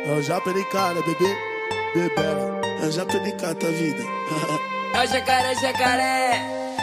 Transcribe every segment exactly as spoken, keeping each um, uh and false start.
Eu já perdi cara, bebê, bebela. Eu já perdi cara tua vida. É o jacaré, jacaré.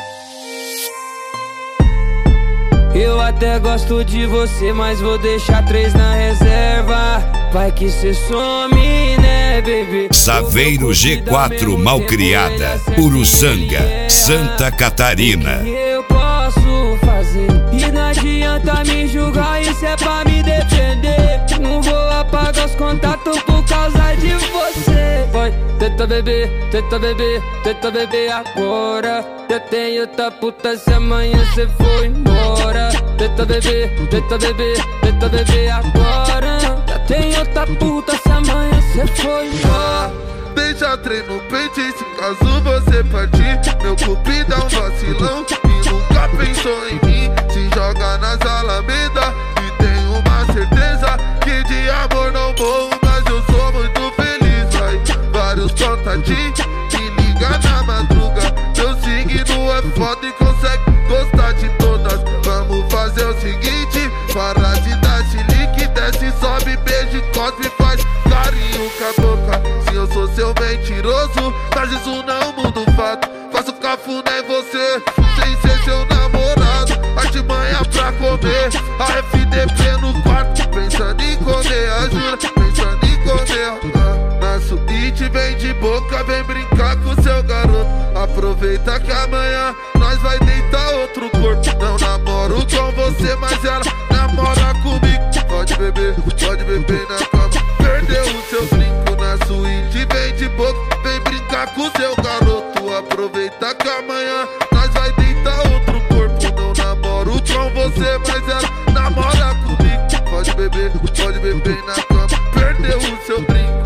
Eu até gosto de você, mas vou deixar três na reserva. Vai que cê some, né, baby? Saveiro G quatro Malcriada, Uruçanga, Santa Catarina. O que eu posso fazer? E não adianta me julgar, isso é pra me defender. Não vou apagar os contatos por causa de você. Vai, tenta beber, tenta beber, tenta beber agora. Eu tenho outra puta se amanhã cê for embora. Tenta beber, tenta beber, tenta beber agora. Já tem outra puta se amanhã cê for embora. Beija trem no peito e se caso você partir, meu cupido é um vacilão e nunca pensou em mim. Se joga nas alamedas e tem uma certeza que de amor não morro, mas eu sou muito feliz. Vai, vários contatinhos, me liga na madruga. Meu signo é foda e consegue gostar de todas. Vamos fazer o seguinte, para de dar chilique, desce, sobe, beijo, cospe, faz carinho com a boca. Se eu sou seu mentiroso, mas isso não muda o fato. Faço cafuné em você, sem ser seu namorado. Artimanha pra comer, a F D P no quarto, pensando em comer a jura, pensando em comer. Ah, na suíte vem de boca, vem brincar com seu garoto. Aproveita que amanhã nós vai deitar outro corpo. Não namoro com você, mas ela namora comigo. Pode beber, pode beber na cama. Perdeu o seu brinco na suíte, vem de boca, vem brincar com seu garoto. Aproveita que amanhã nós vai deitar outro corpo. Não namoro com você, mas ela namora comigo. Pode beber, pode beber na cama. Perdeu o seu brinco.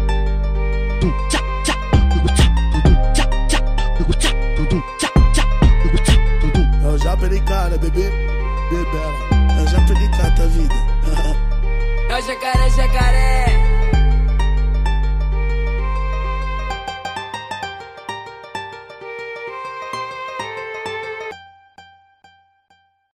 Eu já perdi cara, bebê, bebela. Eu já perdi cara tua vida. É o jacaré, jacaré.